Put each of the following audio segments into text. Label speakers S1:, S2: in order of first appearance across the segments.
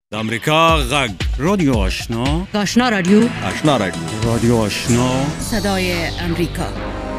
S1: د امریکا غږ رادیو آشنا
S2: آشنا رادیو
S1: رادیو آشنا
S2: صدای امریکا.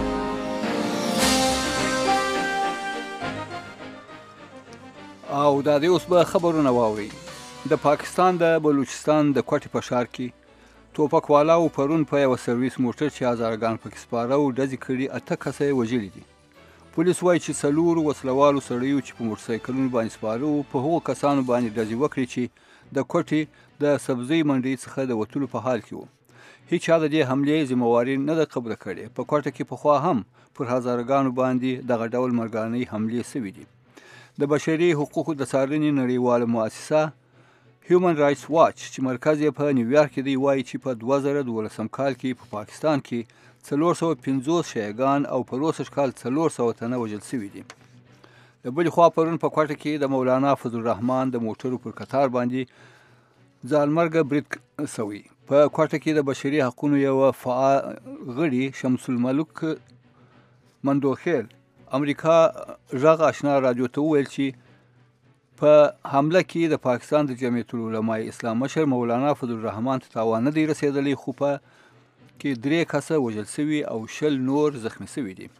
S3: او دا د اوس به خبرونه واوري. د پاکستان د بلوچستان د کوټې په ښار کې ټوپکوالاو پرون په یو سرویس موټر چې هزارګان پکې سپاره او ډزې کړي 8 کسه یې وژلي دي. پولیس وایي چې 4 وسلوالو سړیو چې په موټرسایکلونو باندې سپاره وو په هغو کسانو باندې ډزې وکړي چې د کوټې د سبزۍ منډۍ څخه د وتلو په حال کې وو. هیڅ چا د دې حملې ذمهواري نه ده قبوله کړې. په کوټه کې پخوا هم پر هزارګانو باندې دغه ډول مرګانۍ حملې سوي دي. د بشري حقوقو د څارنې نړیواله مؤسسه هیومن رایټس واچ چې مرکز یې په نیویارک کې دی وایي چې په 2012 کال کې په پاکستان کې 450 شیعهګان او په روسش کال 400 تنه وژل شوي دي. د بلې خوا پرون په کوټه کې د مولانا فضل الرحمن د موټرو پر قطار باندې ځانمرګه برید سوی. په کوټه کې د بشري حقوقو یو فعال غړي شمس الملک مندوخیل امریکا غږ آشنا رادیو ته وویل چې په حمله کې د پاکستان د جمعیت العلماء اسلام مشر مولانا فضل الرحمن ته تاوان نه دی رسېدلی، خو په کې 3 کسه وژل شوي او 20 نور زخمی شوي دي.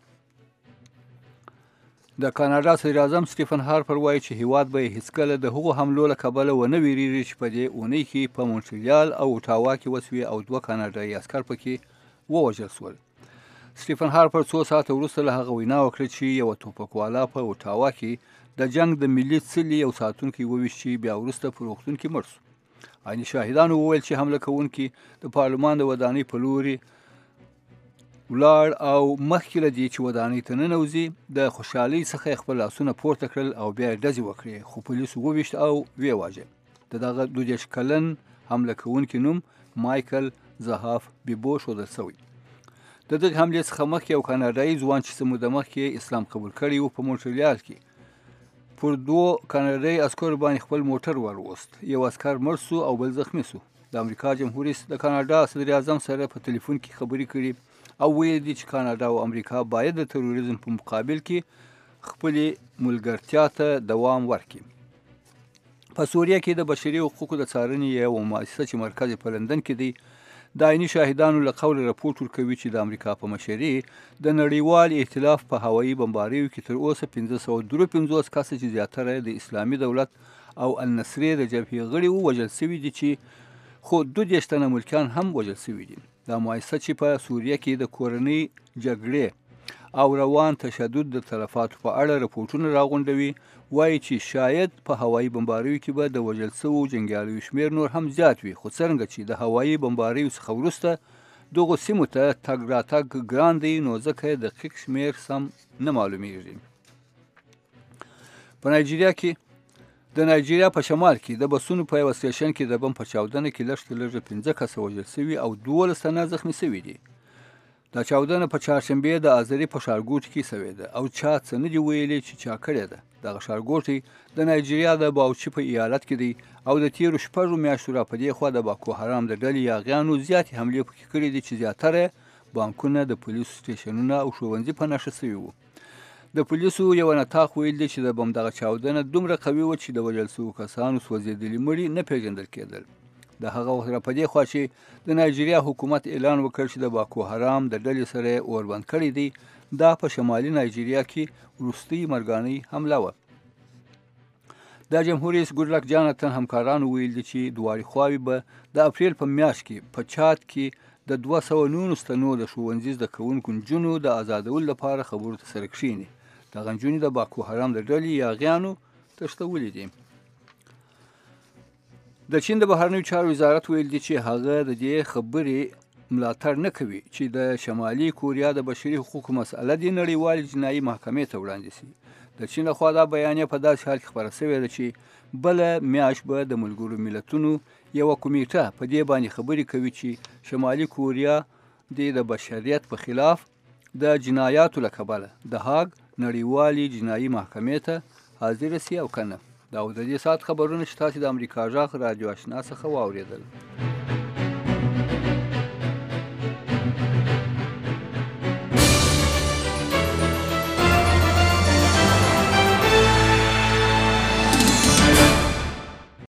S3: د کاناډا صدر اعظم سټیفن هارپر وایي چې هیواد به هیڅکله د هغو حملو له کبله ونه ویریږي چې په دې اونۍ کې په مونټریال او اوټاوا کې وسوي او 2 کاناډایي عسکر پکې ووژل شول. سټیفن هارپر 2 ساعته وروسته له هغه وینا وکړه چې یو ټوپکوالا په اوټاوا کې د جنگ د ملي څلي یو ساتونکی وویشت چې بیا وروسته په روغتون کې مړ شو. عیني شاهدانو وویل چې حمله کوونکي د پارلمان د ودانۍ په لوري ولاړ او مخکې له دې چې ودانۍ ته ننوځي د خوشحالۍ څخه خپل لاسونه پورته کړل او بیا ډزې وکړې، خو پولیسو وویشت او ویې واژه. د دغه 22 کلن حمله کوونکي نوم مایکل زهاف بیبو ښودل شوی. د دغې حملې څخه مخکې یو کاناډایي ځوان چې څه موده مخکې اسلام قبول کړی و په مونټریال کې پر 2 کاناډایي عسکرو باندې خپل موټر وروست. یو عسکر مړ شو او بل زخمی شو. د امریکا جمهور رئیس د کاناډا صدر اعظم سره په ټلیفون کې خبرې کړي او ویل دي چې کاناډا او امریکا باید د تروریزم په مقابل کې خپلې ملګرتیا ته دوام ورکړي. په سوریه کې د بشري حقوقو د څارنې یو مؤسسه چې مرکز په لندن کې دی د عیني شاهدانو له قوله راپورټ ورکوي چې د امریکا په مشرۍ د نړیوال ائتلاف په هوایي بمباریو کې تر اوسه 553 کسه چې زیاتره د اسلامي دولت او النصرې د جبهې غړي ووژل شوي دي چې خو 22 تنه ملکیان هم وژل شوي دي. دا مؤسسه چې په سوریه کې د کورنۍ جګړې او روان تشدد د تلفاتو په اړه راپورټونه راغونډوي، وایي چې شاید په هوایي بمباریو کې به د وژل شوو جنګیالیو شمېر نور هم زیات وي، خو څرنګه چې د هوایي بمباریو څخه وروسته دغو سیمو ته تګ راتګ ګران دی نو ځکه دقیق شمېر سم نه معلومیږي. په نایجیریا کې د نایجیریا په شمال کې د بسونو په یو سټیشن کې د بم په چاودنه کې لږ تر لږه 15 کسه وژل شوي او 12 تنه زخمی شوي دي. دا چاودنه په چهارشنبې د آذري په ښارګوټي کې شوې ده او چا څه نه دي ویلي چې چا کړې ده. دغه ښارګوټی د نایجیریا د باوچي په ایالت کې دی او د تیرو 6 میاشتو را په دې خوا د باکو حرام د ډلې یاغیانو زیاتې حملې پکې کړې دي چې زیاتره بانکونه د پولیسو سټیشنونه او ښوونځي په نښه شوي وو. د پولیسو یو نطاق ویل دی چې د بم دغه چاودنه دومره قوي وه چې د وژل شوو کسانو سوځېدلي مړي نه پیژندل کېدل. د هغه وخت را په دې خوا چې د نایجیریا حکومت اعلان وکړ چې د باکو حرام د ډلې سره اوربند کړی دی، دا په شمالي نایجیریا کې وروستۍ مرګانۍ حمله وه. د جمهور رئیس ګودلک جاناتن همکارانو ویل دي چې دواړې خواوې به د اپریل په میاشت کې په چاد کې د 219 تنو د ښوونځي زده کوونکو نجونو د آزادولو لپاره خبرو ته سره کښیني. دغه نجونې د باکو حرام د ډلې یاغیانو تښتولي دي. د چین د بهرنیو چارو وزارت ویل دي چې هغه د دې خبرې ملاتړ نه کوي چې د شمالي کوریا د بشري حقوقو مسأله د نړیوالې جنایي محکمې ته وړاندې شي. د چین لخوا دا بیانیه په داسې حال کې خپره شوې ده چې بله میاشت به د ملګرو ملتونو یوه کمیټه په دې باندې خبرې کوي چې شمالي کوریا د بشریت په خلاف د جنایاتو له کبله د هاګ نړیوالې جنایي محکمې ته حاضر شي او کنه. دا د دې ساعت خبرونه چې تاسو د امریکا غږ رادیو آشنا څخه واورېدل.